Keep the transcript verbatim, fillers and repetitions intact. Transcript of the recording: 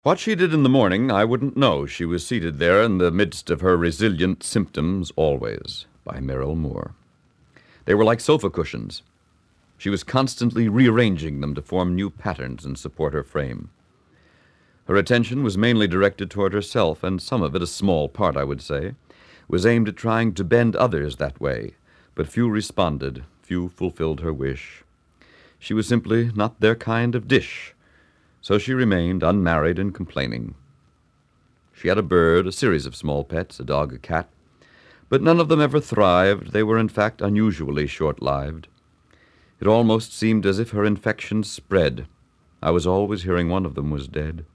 What she did in the morning, I wouldn't know. She was seated there in the midst of her resilient symptoms always, by Merrill Moore. They were like sofa cushions. She was constantly rearranging them to form new patterns and support her frame. Her attention was mainly directed toward herself, and some of it, a small part, I would say, was aimed at trying to bend others that way, but few responded, few fulfilled her wish. She was simply not their kind of dish. So she remained unmarried and complaining. She had a bird, a series of small pets, a dog, a cat, but none of them ever thrived. They were, in fact, unusually short-lived. It almost seemed as if her infections spread. I was always hearing one of them was dead.